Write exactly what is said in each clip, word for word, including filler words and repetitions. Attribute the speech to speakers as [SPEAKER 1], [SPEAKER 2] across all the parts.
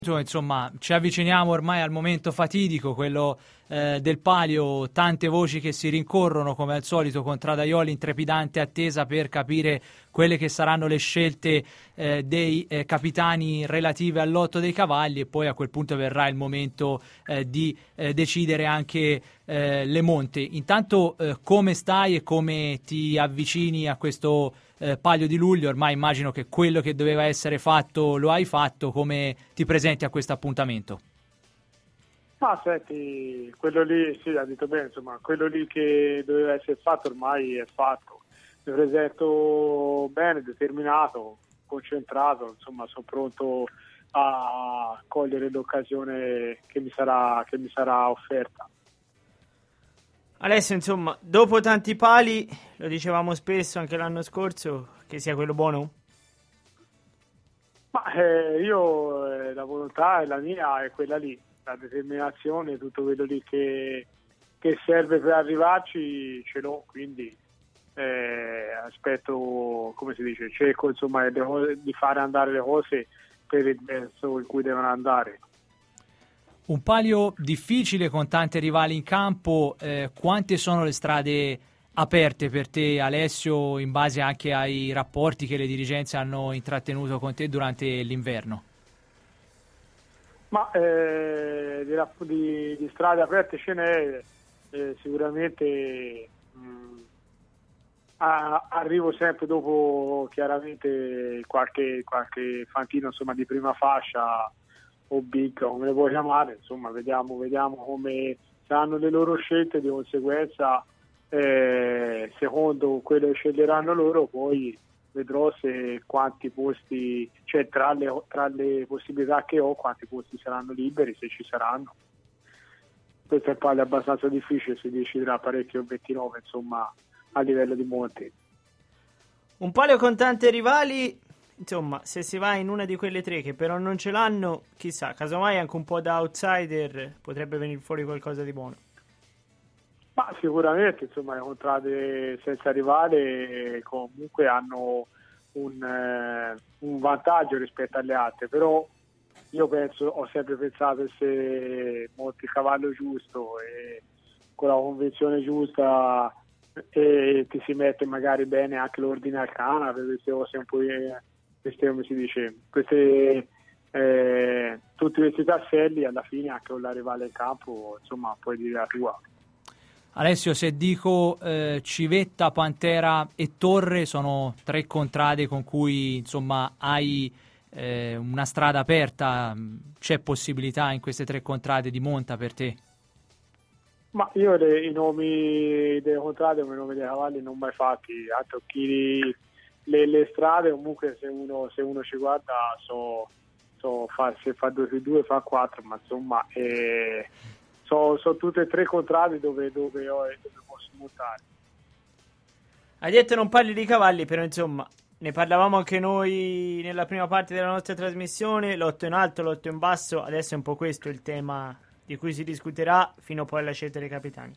[SPEAKER 1] Insomma, ci avviciniamo ormai al momento fatidico, quello eh, del palio, tante voci che si rincorrono come al solito con Tradaioli in trepidante attesa per capire quelle che saranno le scelte eh, dei eh, capitani relative al lotto dei cavalli, e poi a quel punto verrà il momento eh, di eh, decidere anche eh, le monte. Intanto eh, come stai e come ti avvicini a questo Eh, Palio di luglio? Ormai immagino che quello che doveva essere fatto lo hai fatto. Come ti presenti a questo appuntamento?
[SPEAKER 2] Ma senti, quello lì, sì, ha detto bene, insomma, quello lì che doveva essere fatto ormai è fatto. Mi presento bene, determinato, concentrato, insomma, sono pronto a cogliere l'occasione che mi sarà, che mi sarà offerta.
[SPEAKER 3] Alessio, insomma, dopo tanti pali, lo dicevamo spesso anche l'anno scorso, che sia quello buono?
[SPEAKER 2] Ma eh, io, eh, la volontà è la mia, è quella lì, la determinazione, tutto quello lì che, che serve per arrivarci ce l'ho, quindi eh, aspetto, come si dice, cerco insomma di fare andare le cose per il verso in cui devono andare.
[SPEAKER 1] Un palio difficile con tante rivali in campo, eh, quante sono le strade aperte per te, Alessio, in base anche ai rapporti che le dirigenze hanno intrattenuto con te durante l'inverno?
[SPEAKER 2] Ma eh, di, di, di strade aperte ce n'è, eh, sicuramente mh, a, arrivo sempre dopo chiaramente qualche, qualche fantino insomma di prima fascia o big, come le vuoi chiamare, insomma vediamo, vediamo come saranno le loro scelte, di conseguenza eh, secondo quello che sceglieranno loro poi vedrò se quanti posti, cioè tra le, tra le possibilità che ho, quanti posti saranno liberi, se ci saranno. Questo è un palio abbastanza difficile, si deciderà parecchio il ventinove, insomma, a livello di monti.
[SPEAKER 3] Un palio con tante rivali, insomma, se si va in una di quelle tre che però non ce l'hanno, chissà, casomai anche un po' da outsider potrebbe venire fuori qualcosa di buono.
[SPEAKER 2] Ma sicuramente, insomma, le contrade senza rivale comunque hanno un, eh, un vantaggio rispetto alle altre, però io penso, ho sempre pensato che se monti il cavallo giusto e con la convinzione giusta e ti si mette magari bene anche l'ordine al canale, queste cose un po', eh, queste, come si dice, queste, eh, tutti questi tasselli alla fine anche con la rivale in campo, insomma, puoi dire la tua.
[SPEAKER 1] Alessio, se dico eh, Civetta, Pantera e Torre, sono tre contrade con cui insomma hai eh, una strada aperta, c'è possibilità in queste tre contrade di monta per te?
[SPEAKER 2] Ma io le, i nomi delle contrade come i nomi dei cavalli non mai fatti, altro chi le, le strade comunque se uno, se uno ci guarda so, so fa, se fa due più due fa quattro, ma insomma eh, sono so tutte e tre contrade dove, dove, ho, dove posso montare.
[SPEAKER 3] Hai detto non parli di cavalli, però insomma ne parlavamo anche noi nella prima parte della nostra trasmissione, l'otto in alto, l'otto in basso, adesso è un po' questo il tema di cui si discuterà fino poi alla scelta dei capitani.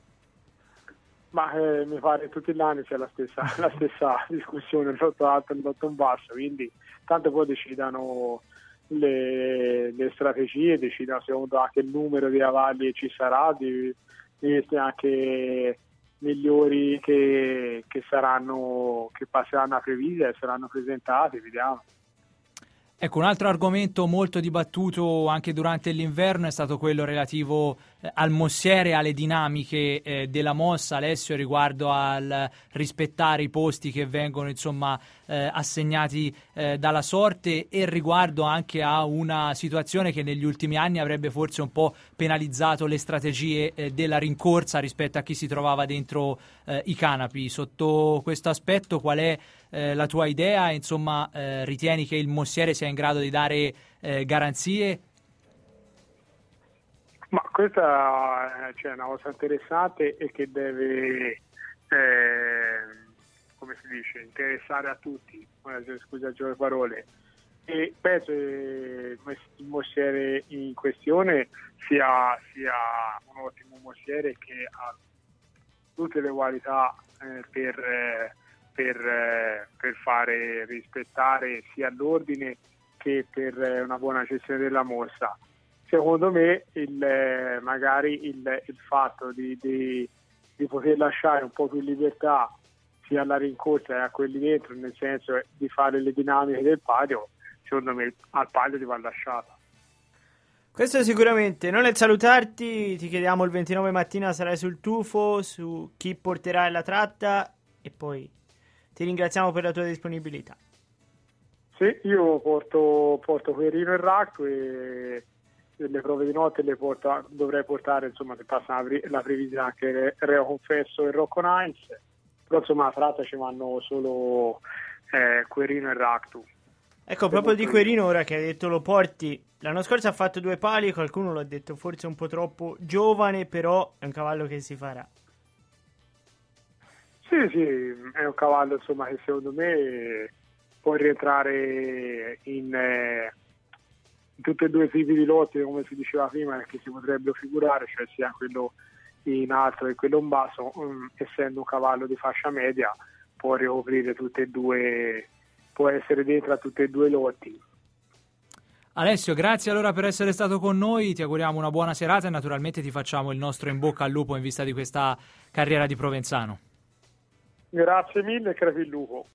[SPEAKER 2] Ma eh, mi pare tutti gli anni c'è la stessa, la stessa discussione, l'otto alto e l'otto in basso, quindi tanto poi decidano le, le strategie, decidano secondo anche il numero di cavalli che ci sarà, di, di anche migliori che, che saranno, che passeranno a previsione, saranno presentati, vediamo.
[SPEAKER 1] Ecco, un altro argomento molto dibattuto anche durante l'inverno è stato quello relativo eh, al mossiere, alle dinamiche eh, della mossa, Alessio, riguardo al rispettare i posti che vengono insomma eh, assegnati eh, dalla sorte, e riguardo anche a una situazione che negli ultimi anni avrebbe forse un po' penalizzato le strategie eh, della rincorsa rispetto a chi si trovava dentro eh, i canapi. Sotto questo aspetto qual è Eh, la tua idea? Insomma, eh, ritieni che il mossiere sia in grado di dare eh, garanzie?
[SPEAKER 2] Ma questa è cioè, una cosa interessante e che deve, eh, come si dice, interessare a tutti, scusa il gioco di parole. E penso che il mossiere in questione sia, sia un ottimo mossiere che ha tutte le qualità eh, per... Eh, Per, per fare rispettare sia l'ordine che che per una buona gestione della mossa. Secondo me il, eh, magari il, il fatto di, di, di poter lasciare un po' più libertà sia alla rincorsa che a quelli dentro, nel senso di fare le dinamiche del palio, secondo me al palio ti va lasciata.
[SPEAKER 3] Questo sicuramente. Noi nel salutarti ti chiediamo il ventinove mattina sarai sul tufo, su chi porterà la tratta e poi ti ringraziamo per la tua disponibilità.
[SPEAKER 2] Sì, io porto, porto Querino e Racco e le prove di notte le porto, dovrei portare, insomma, se passa la, la previsione anche Reo Confesso e Rocco Nines, però insomma la tratta ci vanno solo eh, Querino e Racco.
[SPEAKER 3] Ecco, proprio di Querino, ora che hai detto lo porti, l'anno scorso ha fatto due pali, qualcuno l'ha detto forse un po' troppo giovane, però è un cavallo che si farà.
[SPEAKER 2] Sì, sì, è un cavallo, insomma, che secondo me può rientrare in, eh, in tutti e due i tipi di lotti, come si diceva prima, che si potrebbero figurare, cioè sia quello in alto che quello in basso, um, essendo un cavallo di fascia media, può ricoprire tutte e due, può essere dentro a tutti e due i lotti.
[SPEAKER 1] Alessio, grazie allora per essere stato con noi, ti auguriamo una buona serata e naturalmente ti facciamo il nostro in bocca al lupo in vista di questa carriera di Provenzano.
[SPEAKER 2] Grazie mille e crepi il lupo.